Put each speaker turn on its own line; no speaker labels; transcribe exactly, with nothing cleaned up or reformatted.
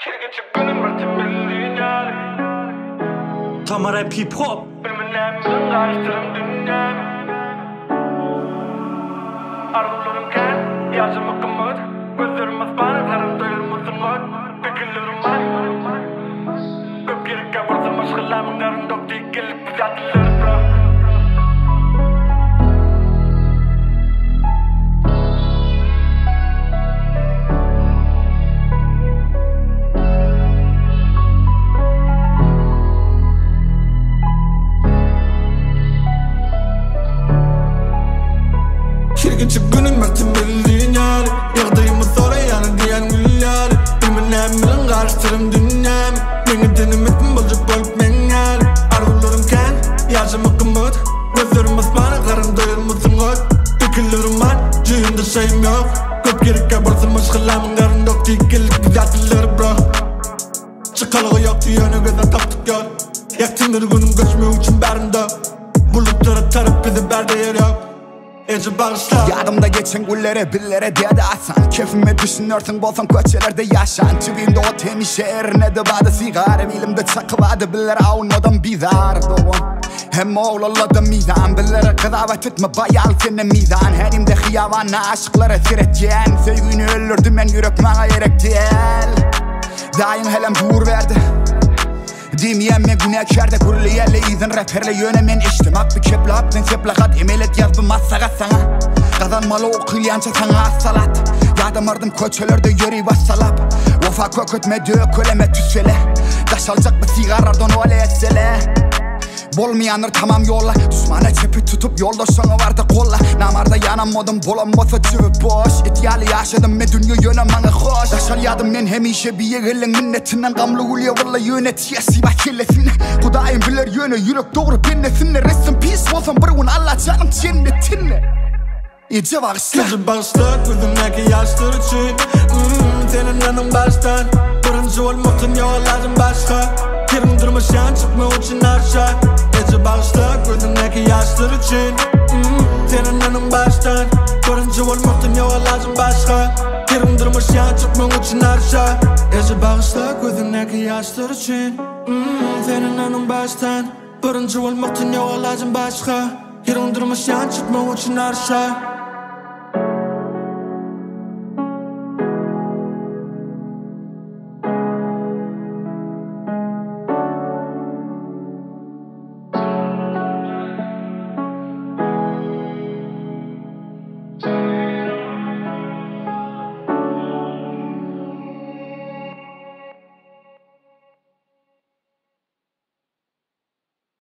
Tamara hip hop.
Arzularım gel, yaşım akımır. Gözlerim asmanı, karım doyulmasın var. Fikirlerim var. Köp gerek yaparsın başkalarımın karın dok deyip gelip güzeldiler bro.
Kirginçi günün mertim bildiğin yari Yağdayımı sonra yanı diyen gül yari Bilmenem bilin karıştırım dünyamı Beni denemedim bolcuk bolup men yari Arzularım ken, yaşım akımıd Gözlerim asmanı, karım doyulmasın var. Fikirlerim var, cihinde şeyim yok. Köp gerek yaparsın başkalarımın karın dok deyip gelip güzeldiler bro. Çıkalığı yok diyene gözden taptık yol. Yaktım bir günüm göçmüyor için berinde Bulutlara tarıp bizi berde yer yok.
Yadımda geçen güllere billere diye de atsan Keyfime düşünürsün bolsan köçelerde yaşan Tübinde o temiz şehrine de badı sigarem Elimde çakıvadı billere avunmadan bizar doğum Hem oğlalladım mizan billere kıdavet etme bayal senin mizan Elimde hıyavanla aşıklara siretken Sevgini öldürdüm ben yürek bana gerek değil Dayın helem dur verdi Diyemem günahkarda gurli yerle izin raperle yönemen içtim Ak bir keple hapten seple kat emelet yazdım massaga sana Kazanmalı okuyanca sana assalat Yadamardım köçelerde yöri vassalap Vafa kökötme dököleme tüsele Taş alacak mı sigarardan öyle etsele Bolmayanlar tamam yolla Düşmana çepi tutup yolda sana vardı kolla Namarda yanamadım bolanmasa cıvı boş İdeali yaşadım ve dünya yönemene hoş Taşal yadım men hemişe bir yeğilin minnetinden Gamlı ulya valla yönetiyesi bak kellesine Kudayım bilir yöne yürek doğru binnesinle Rest in peace olsan bırgın Allah canım cennetinle İyice bağışla
İyice bağışla gözümdeki yaşlar için hmm, Senin yanın baştan Birinci olmasın yolların başka Yerim durmaşan çıkma için aşağı İyice bağışla gözümdeki yaşlar için hmm, Senin yanın baştan Birinci olmasın yolların başka Yerim durmaşan çıkma için aşağı İyice bağışla gözümdeki yaşlar için hmm, Senin yanın baştan Birinci olmasın yolların başka Yerim durmaşan çıkma için aşağı